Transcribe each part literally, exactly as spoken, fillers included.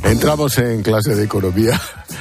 Entramos en clase de economía.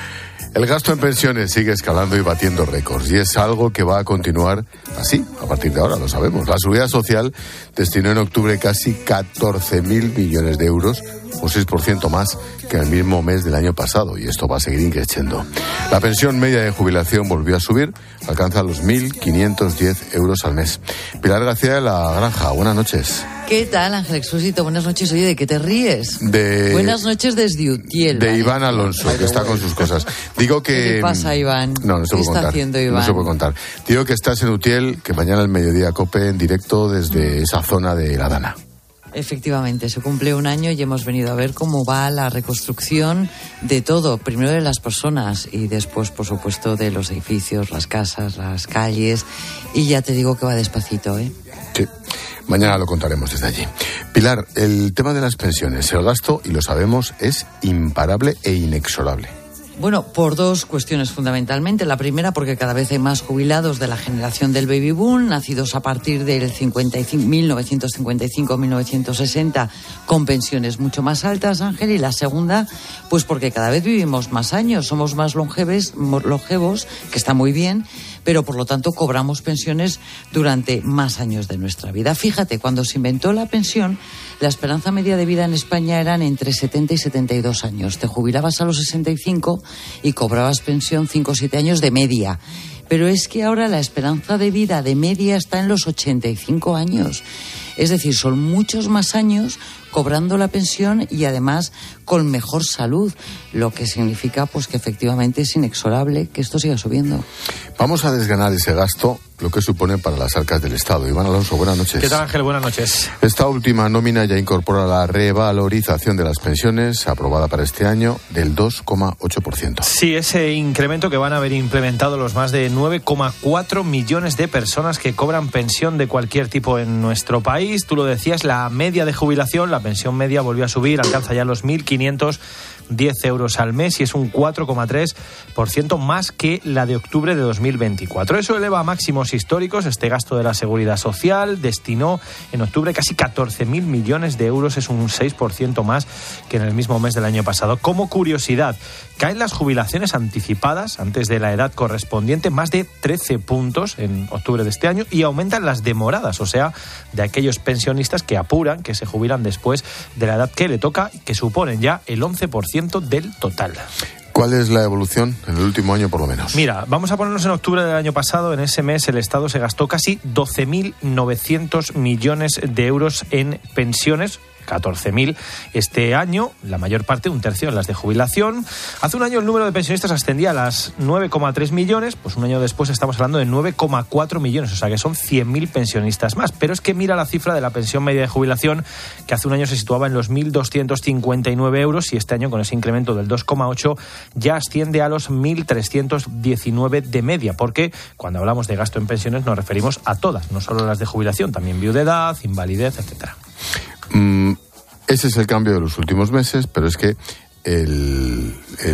El gasto en pensiones sigue escalando y batiendo récords, y es algo que va a continuar así, a partir de ahora, lo sabemos. La Seguridad Social destinó en octubre casi catorce mil millones de euros, un seis por ciento más que en el mismo mes del año pasado, y esto va a seguir creciendo. La pensión media de jubilación volvió a subir, alcanza los mil quinientos diez euros al mes. Pilar García de la Granja, buenas noches. ¿Qué tal, Ángel Expósito? Buenas noches. Oye, ¿de qué te ríes? De... Buenas noches desde Utiel. De ¿vale? Iván Alonso, que está con sus cosas. Digo que... ¿Qué le pasa, Iván? No, no se ¿Qué puede está contar. haciendo, Iván? No se puede contar. Digo que estás en Utiel, que mañana al mediodía COPE en directo desde esa zona de La Dana. Efectivamente, se cumple un año y hemos venido a ver cómo va la reconstrucción de todo. Primero de las personas y después, por supuesto, de los edificios, las casas, las calles. Y ya te digo que va despacito, ¿eh? Sí. Mañana lo contaremos desde allí. Pilar, el tema de las pensiones, el gasto, y lo sabemos, es imparable e inexorable. Bueno, por dos cuestiones fundamentalmente. La primera, porque cada vez hay más jubilados de la generación del baby boom, nacidos a partir del mil novecientos cincuenta y cinco a mil novecientos sesenta, con pensiones mucho más altas, Ángel. Y la segunda, pues porque cada vez vivimos más años, somos más longeves, longevos, que está muy bien, pero por lo tanto cobramos pensiones durante más años de nuestra vida. Fíjate, cuando se inventó la pensión, la esperanza media de vida en España eran entre setenta y setenta y dos años. Te jubilabas a los sesenta y cinco y cobrabas pensión cinco o siete años de media. Pero es que ahora la esperanza de vida de media está en los ochenta y cinco años. Es decir, son muchos más años cobrando la pensión y además con mejor salud, lo que significa pues que efectivamente es inexorable que esto siga subiendo. Vamos a desgranar ese gasto, lo que supone para las arcas del Estado. Iván Alonso, buenas noches. ¿Qué tal, Ángel? Buenas noches. Esta última nómina ya incorpora la revalorización de las pensiones, aprobada para este año, del dos coma ocho por ciento. Sí, ese incremento que van a haber implementado los más de nueve coma cuatro millones de personas que cobran pensión de cualquier tipo en nuestro país. Tú lo decías, la media de jubilación, la pensión media volvió a subir, alcanza ya los mil quinientos diez euros al mes y es un cuatro coma tres por ciento más que la de octubre de dos mil veinticuatro. Eso eleva a máximos históricos este gasto de la Seguridad Social. Destinó en octubre casi catorce mil millones de euros, es un seis por ciento más que en el mismo mes del año pasado. Como curiosidad, caen las jubilaciones anticipadas antes de la edad correspondiente más de trece puntos en octubre de este año y aumentan las demoradas, o sea, de aquellos pensionistas que apuran, que se jubilan después de la edad que le toca, que suponen ya el once por ciento del total. ¿Cuál es la evolución en el último año, por lo menos? Mira, vamos a ponernos en octubre del año pasado. En ese mes el Estado se gastó casi doce mil novecientos millones de euros en pensiones, catorce mil este año, la mayor parte, un tercio en las de jubilación. Hace un año el número de pensionistas ascendía a las nueve coma tres millones, pues un año después estamos hablando de nueve coma cuatro millones, o sea que son cien mil pensionistas más. Pero es que mira la cifra de la pensión media de jubilación, que hace un año se situaba en los mil doscientos cincuenta y nueve euros y este año con ese incremento del dos coma ocho ya asciende a los mil trescientos diecinueve de media, porque cuando hablamos de gasto en pensiones nos referimos a todas, no solo las de jubilación, también viudedad, invalidez, etcétera. Mm, ese es el cambio de los últimos meses, pero es que el,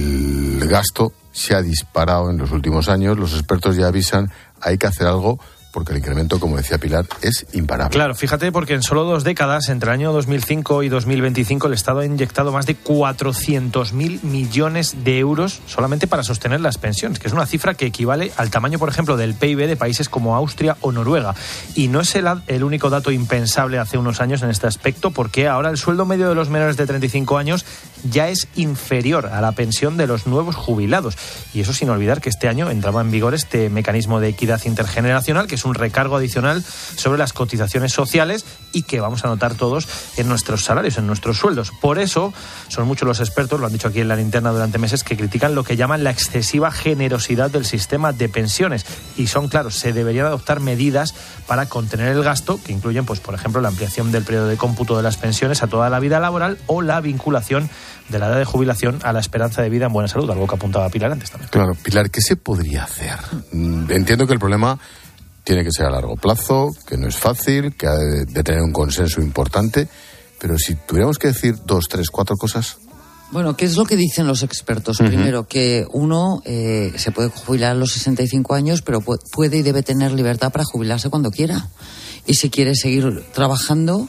el gasto se ha disparado en los últimos años. Los expertos ya avisan, hay que hacer algo porque el incremento, como decía Pilar, es imparable. Claro, fíjate, porque en solo dos décadas, entre el año dos mil cinco y dos mil veinticinco, el Estado ha inyectado más de cuatrocientos mil millones de euros solamente para sostener las pensiones, que es una cifra que equivale al tamaño, por ejemplo, del P I B de países como Austria o Noruega. Y no es el, el único dato impensable hace unos años en este aspecto, porque ahora el sueldo medio de los menores de treinta y cinco años ya es inferior a la pensión de los nuevos jubilados. Y eso sin olvidar que este año entraba en vigor este mecanismo de equidad intergeneracional, que es un recargo adicional sobre las cotizaciones sociales y que vamos a notar todos en nuestros salarios, en nuestros sueldos. Por eso son muchos los expertos, lo han dicho aquí en La Linterna durante meses, que critican lo que llaman la excesiva generosidad del sistema de pensiones. Y son, claro, se deberían adoptar medidas para contener el gasto, que incluyen, pues, por ejemplo, la ampliación del periodo de cómputo de las pensiones a toda la vida laboral o la vinculación de la edad de jubilación a la esperanza de vida en buena salud, algo que apuntaba Pilar antes también. Claro, Pilar, ¿qué se podría hacer? Entiendo que el problema tiene que ser a largo plazo, que no es fácil, que ha de, de tener un consenso importante, pero si tuviéramos que decir dos, tres, cuatro cosas. Bueno, ¿qué es lo que dicen los expertos? Uh-huh. Primero, que uno eh, se puede jubilar a los sesenta y cinco años, pero puede y debe tener libertad para jubilarse cuando quiera. Y si quiere seguir trabajando,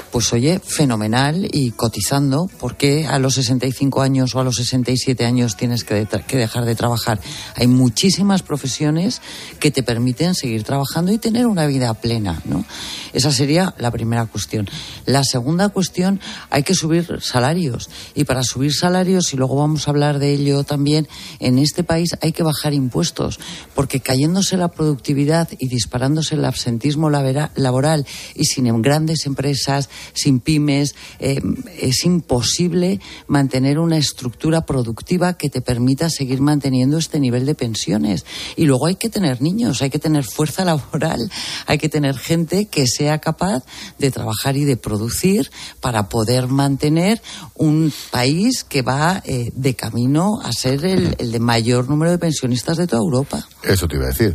pues oye, fenomenal y cotizando, porque a los sesenta y cinco años o a los sesenta y siete años tienes que, de- que dejar de trabajar. Hay muchísimas profesiones que te permiten seguir trabajando y tener una vida plena, ¿no? Esa sería la primera cuestión. La segunda cuestión, hay que subir salarios. Y para subir salarios, y luego vamos a hablar de ello también, en este país hay que bajar impuestos, porque cayéndose la productividad y disparándose el absentismo labera- laboral y sin grandes empresas, sin pymes, eh, es imposible mantener una estructura productiva que te permita seguir manteniendo este nivel de pensiones. Y luego hay que tener niños, hay que tener fuerza laboral, hay que tener gente que sea capaz de trabajar y de producir para poder mantener un país que va eh, de camino a ser el, el de mayor número de pensionistas de toda Europa. Eso te iba a decir.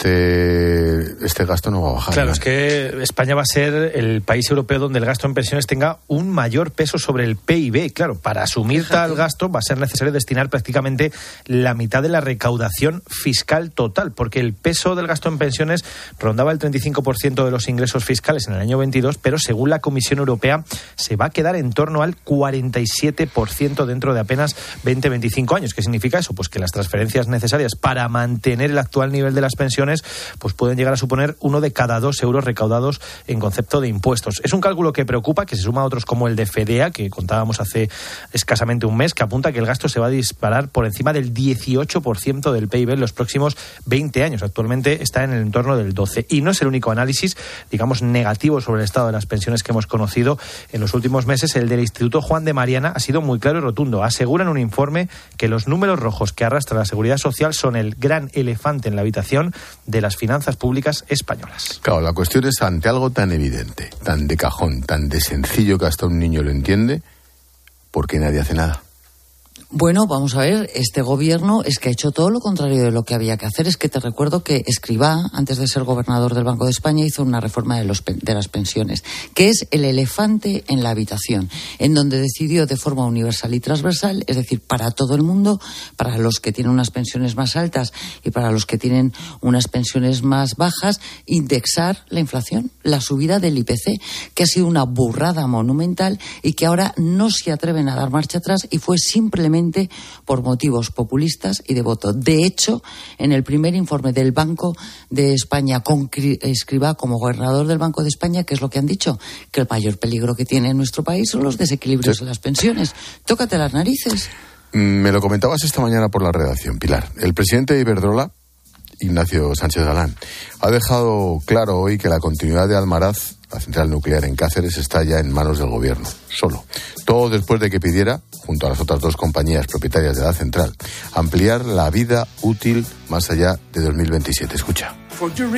Este, este gasto no va a bajar. Claro, ¿no? es que España va a ser el país europeo donde el gasto en pensiones tenga un mayor peso sobre el P I B. Claro, para asumir Fíjate. tal gasto va a ser necesario destinar prácticamente la mitad de la recaudación fiscal total, porque el peso del gasto en pensiones rondaba el treinta y cinco por ciento de los ingresos fiscales en el año veintidós, pero según la Comisión Europea se va a quedar en torno al cuarenta y siete por ciento dentro de apenas veinte a veinticinco años. ¿Qué significa eso? Pues que las transferencias necesarias para mantener el actual nivel de las pensiones pues pueden llegar a suponer uno de cada dos euros recaudados en concepto de impuestos. Es un cálculo que preocupa, que se suma a otros como el de FEDEA, que contábamos hace escasamente un mes, que apunta que el gasto se va a disparar por encima del dieciocho por ciento del P I B en los próximos veinte años. Actualmente está en el entorno del doce por ciento. Y no es el único análisis, digamos, negativo sobre el estado de las pensiones que hemos conocido en los últimos meses. El del Instituto Juan de Mariana ha sido muy claro y rotundo. Asegura en un informe que los números rojos que arrastra la Seguridad Social son el gran elefante en la habitación de las finanzas públicas españolas. Claro, la cuestión es, ante algo tan evidente, tan de cajón, tan de sencillo que hasta un niño lo entiende, ¿por qué nadie hace nada? Bueno, vamos a ver, este gobierno es que ha hecho todo lo contrario de lo que había que hacer. Es que te recuerdo que Escrivá, antes de ser gobernador del Banco de España, hizo una reforma de, los, de las pensiones, que es el elefante en la habitación, en donde decidió de forma universal y transversal, es decir, para todo el mundo, para los que tienen unas pensiones más altas y para los que tienen unas pensiones más bajas, indexar la inflación, la subida del I P C, que ha sido una burrada monumental y que ahora no se atreven a dar marcha atrás, y fue simplemente por motivos populistas y de voto. De hecho, en el primer informe del Banco de España con Escrivá como gobernador del Banco de España, ¿qué es lo que han dicho? Que el mayor peligro que tiene nuestro país son los desequilibrios Sí. en las pensiones. Tócate las narices. Me lo comentabas esta mañana por la redacción, Pilar. El presidente de Iberdrola, Ignacio Sánchez Galán, ha dejado claro hoy que la continuidad de Almaraz, la central nuclear en Cáceres, está ya en manos del gobierno, solo. Todo después de que pidiera, junto a las otras dos compañías propietarias de la central, ampliar la vida útil más allá de dos mil veintisiete. Escucha.